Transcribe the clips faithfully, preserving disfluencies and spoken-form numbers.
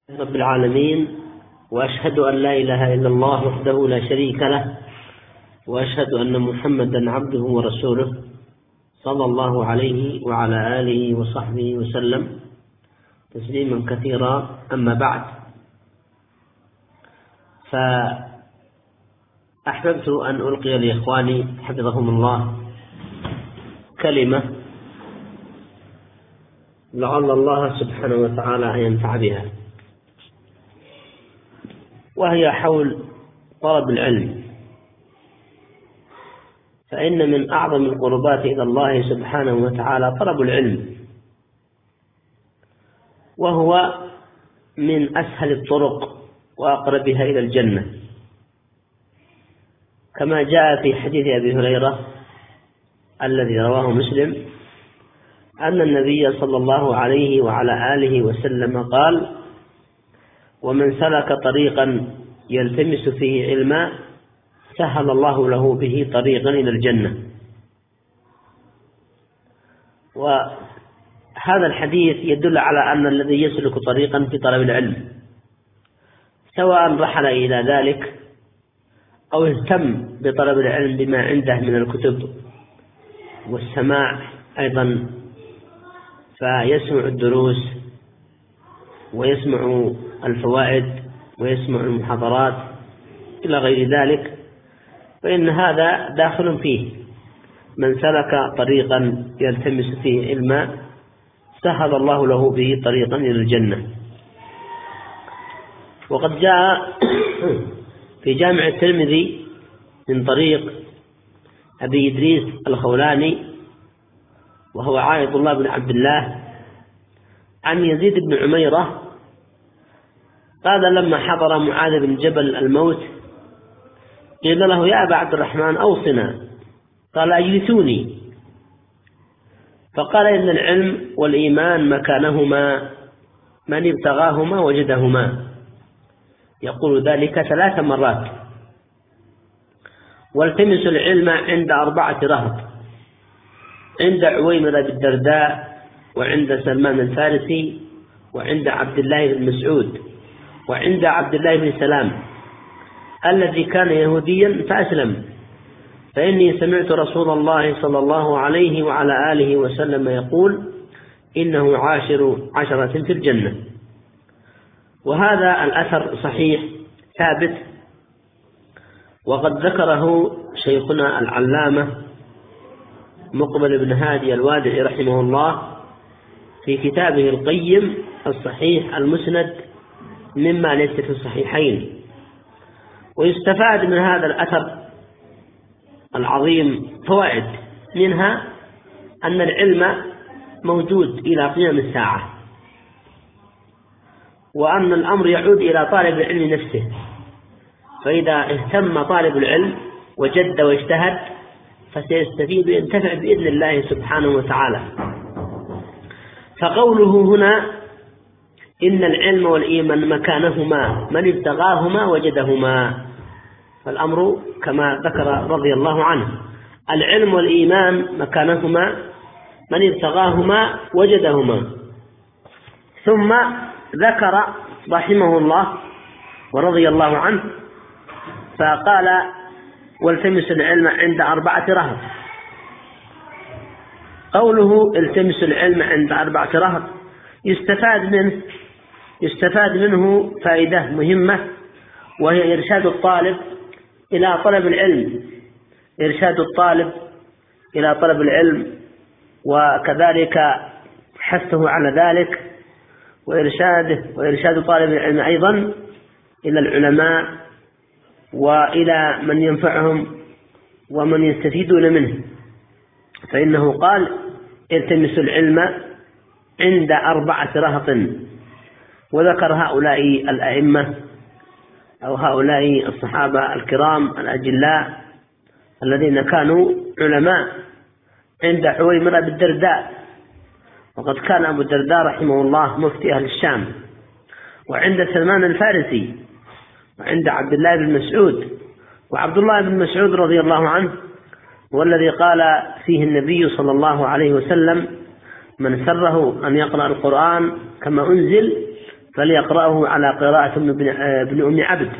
رب العالمين، وأشهد أن لا إله إلا الله وحده لا شريك له، وأشهد أن محمدا عبده ورسوله صلى الله عليه وعلى آله وصحبه وسلم تسليما كثيرا. أما بعد، فأحببت أن ألقي لإخواني حفظهم الله كلمة لعل الله سبحانه وتعالى أن ينفع بها، وهي حول طلب العلم. فإن من أعظم القربات إلى الله سبحانه وتعالى طلب العلم، وهو من أسهل الطرق وأقربها إلى الجنة، كما جاء في حديث أبي هريرة الذي رواه مسلم أن النبي صلى الله عليه وعلى آله وسلم قال: ومن سلك طريقا يلتمس فيه علما سهل الله له به طريقا إلى الجنة. وهذا الحديث يدل على أن الذي يسلك طريقا في طلب العلم، سواء رحل إلى ذلك أو اهتم بطلب العلم بما عنده من الكتب والسماع أيضا، فيسمع الدروس ويسمع الفوائد ويسمع المحاضرات إلى غير ذلك، فإن هذا داخل فيه. من سلك طريقا يلتمس فيه علما سهل الله له به طريقا إلى الجنة. وقد جاء في جامع الترمذي من طريق أبي إدريس الخولاني، وهو عائد الله بن عبد الله، عن يزيد بن عميرة قال: لما حضر معاذ بن جبل الموت قيل له: يا أبا عبد الرحمن أوصنا. قال: أجلسوني. فقال: إن العلم والإيمان مكانهما، من ابتغاهما وجدهما. يقول ذلك ثلاث مرات. والتمس العلم عند أربعة رهط: عند عويمر بن الدرداء، وعند سلمان الفارسي، وعند عبد الله بن مسعود، وعند عبد الله بن سلام الذي كان يهوديا فأسلم. فإني سمعت رسول الله صلى الله عليه وعلى آله وسلم يقول: إنه عاشر عشرة في الجنة. وهذا الأثر صحيح ثابت، وقد ذكره شيخنا العلامة مقبل بن هادي الوادعي رحمه الله في كتابه القيم الصحيح المسند مما ليس في الصحيحين. ويستفاد من هذا الأثر العظيم فوائد، منها أن العلم موجود إلى قيام الساعة، وأن الأمر يعود إلى طالب العلم نفسه، فإذا اهتم طالب العلم وجد واجتهد فسيستفيد وينتفع بإذن الله سبحانه وتعالى. فقوله هنا: إن العلم والإيمان مكانهما، من ابتغاهما وجدهما، فالأمر كما ذكر رضي الله عنه: العلم والإيمان مكانهما، من ابتغاهما وجدهما. ثم ذكر رحمه الله ورضي الله عنه فقال: والتمس العلم عند أربعة رهط. قوله التمس العلم عند أربعة رهط يستفاد منه يستفاد منه فائدة مهمة، وهي إرشاد الطالب إلى طلب العلم، إرشاد الطالب إلى طلب العلم، وكذلك حثه على ذلك، وإرشاده وإرشاد طالب العلم أيضا إلى العلماء وإلى من ينفعهم ومن يستفيدون منه. فإنه قال: التمس العلم عند أربعة رهط. وذكر هؤلاء الأئمة أو هؤلاء الصحابة الكرام الأجلاء الذين كانوا علماء. عند عويمر بن الدرداء، وقد كان أبو الدرداء رحمه الله مفتي أهل الشام، وعند سلمان الفارسي، وعند عبد الله بن مسعود. وعبد الله بن مسعود رضي الله عنه والذي قال فيه النبي صلى الله عليه وسلم: من سره أن يقرأ القرآن كما أنزل فليقرأه على قراءة ابن أم عبد.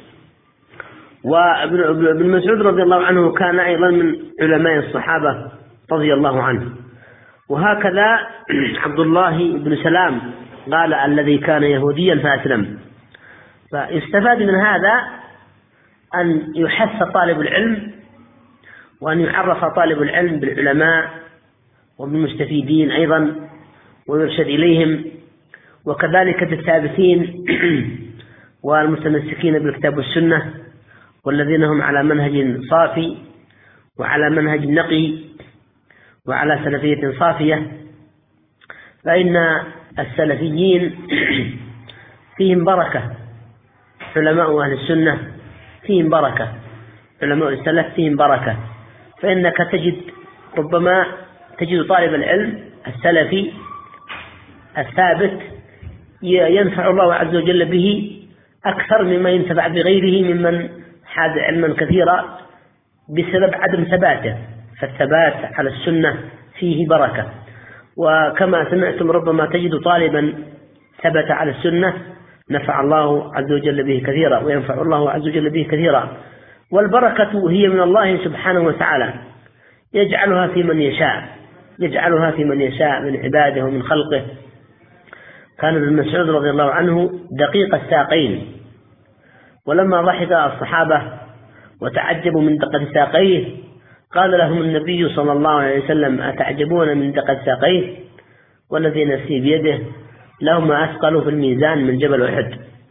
وابن مسعود رضي الله عنه كان أيضا من علماء الصحابة رضي الله عنه. وهكذا عبد الله بن سلام قال الذي كان يهوديا فأسلم. فيستفاد من هذا أن يحث طالب العلم وأن يعرف طالب العلم بالعلماء وبالمستفيدين أيضا ويرشد إليهم، وكذلك بالثابتين والمتمسكين بالكتاب والسنة والذين هم على منهج صافي وعلى منهج نقي وعلى سلفية صافية. فإن السلفيين فيهم بركة، علماء أهل السنة فيهم بركة، علماء السلف فيهم بركة. فإنك تجد ربما تجد طالب العلم السلفي الثابت ينفع الله عز وجل به أكثر مما ينتفع بغيره ممن حاز علما كثيرا بسبب عدم ثباته. فالثبات على السنة فيه بركة. وكما سمعتم ربما تجد طالبا ثبت على السنة نفع الله عز وجل به كثيرا وينفع الله عز وجل به كثيرا. والبركة هي من الله سبحانه وتعالى، يجعلها في من يشاء، يجعلها في من يشاء من عباده ومن خلقه. كان ابن مسعود رضي الله عنه دقيق الساقين، ولما ضحك الصحابة وتعجبوا من دقة ساقيه قال لهم النبي صلى الله عليه وسلم أتعجبون من دقة ساقيه والذي نفسي بيده لهما أثقل في الميزان من جبل أحد.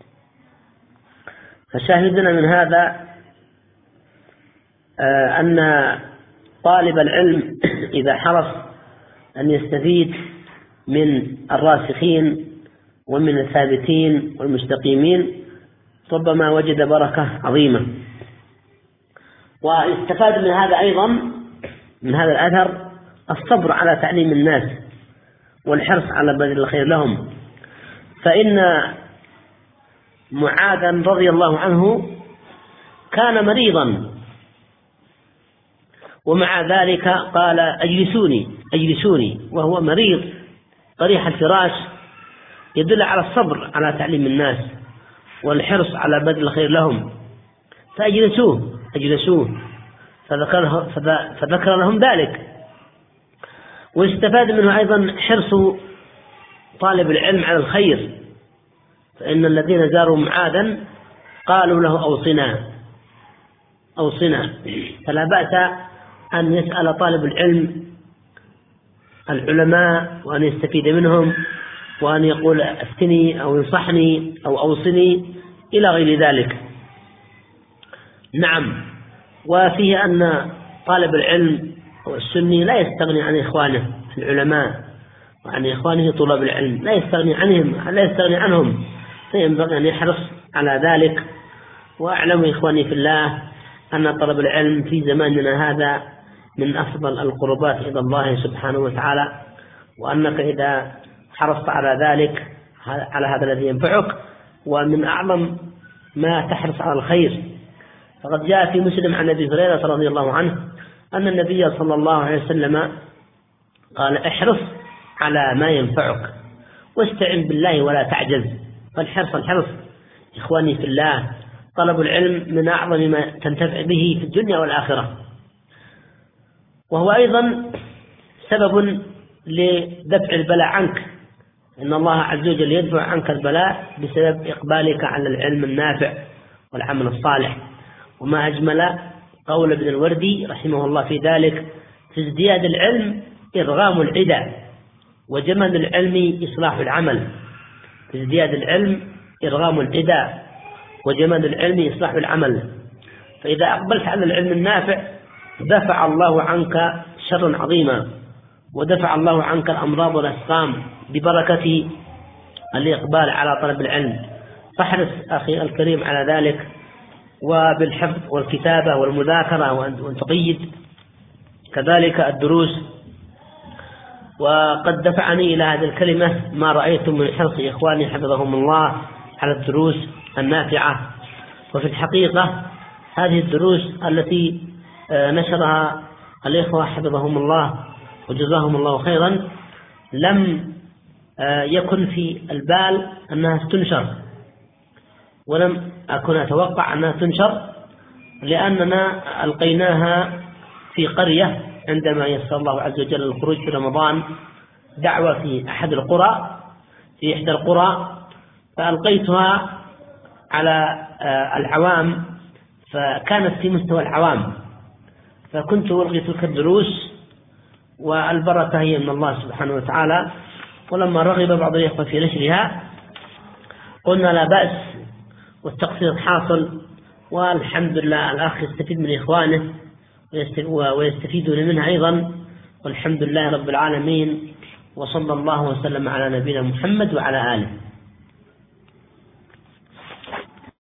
فشاهدنا من هذا أن طالب العلم إذا حرص أن يستفيد من الراسخين ومن الثابتين والمستقيمين ربما وجد بركة عظيمة. واستفاد من هذا أيضا من هذا الأثر الصبر على تعليم الناس والحرص على بذل الخير لهم. فإن معاذا رضي الله عنه كان مريضا ومع ذلك قال أجلسوني أجلسوني وهو مريض طريح الفراش، يدل على الصبر على تعليم الناس والحرص على بذل الخير لهم. فأجلسوه أجلسوه فذكر, فذكر لهم ذلك. واستفاد منه أيضا حرص طالب العلم على الخير، فإن الذين زاروا معاذا قالوا له أوصنا أوصنا. فلا بأس أن يسأل طالب العلم العلماء وأن يستفيد منهم وأن يقول أفتني أو انصحني أو أوصني إلى غير ذلك. نعم. وفيه أن طالب العلم والسني لا يستغني عن إخوانه العلماء وعن إخوانه طلاب العلم، لا يستغني عنهم لا يستغني عنهم فينبغي أن يحرص على ذلك. وأعلم إخواني في الله أن طلب العلم في زماننا هذا من أفضل القربات إلى الله سبحانه وتعالى، وأنك إذا حرصت على ذلك على هذا الذي ينفعك ومن أعظم ما تحرص على الخير. فقد جاء في مسلم عن أبي هريرة رضي الله عنه أن النبي صلى الله عليه وسلم قال احرص على ما ينفعك واستعن بالله ولا تعجز. فالحرص الحرص إخواني في الله طلب العلم من أعظم ما تنتفع به في الدنيا والآخرة، وهو أيضا سبب لدفع البلاء عنك. إن الله عز وجل يدفع عنك البلاء بسبب إقبالك على العلم النافع والعمل الصالح. وما أجمل قول ابن الوردي رحمه الله في ذلك: في ازدياد العلم إرغام العدى وجمال العلم إصلاح العمل. في ازدياد العلم إرغام العدى وجمال العلم إصلاح العمل. فإذا أقبلت على العلم النافع دفع الله عنك شرا عظيما، ودفع الله عنك الأمراض والأسقام ببركة الإقبال على طلب العلم. فاحرص أخي الكريم على ذلك، وبالحفظ والكتابة والمذاكرة وأن تقيد كذلك الدروس. وقد دفعني إلى هذه الكلمة ما رأيت من حرص إخواني حفظهم الله على الدروس النافعة. وفي الحقيقة هذه الدروس التي نشرها الإخوة حفظهم الله وجزاهم الله خيرا لم يكن في البال أنها تنشر، ولم أكن أتوقع أنها تنشر، لأننا ألقيناها في قرية عندما يسر الله عز وجل الخروج في رمضان دعوة في أحد القرى في إحدى القرى، فألقيتها على العوام، فكانت في مستوى العوام، فكنت ألقي تلك الدروس، والبركة هي من الله سبحانه وتعالى. ولما رغب بعض الإخوة في نشرها قلنا لا بأس، والتقصير حاصل، والحمد لله الأخ يستفيد من إخوانه ويستفيدون منها أيضا، والحمد لله رب العالمين، وصلى الله وسلم على نبينا محمد وعلى آله.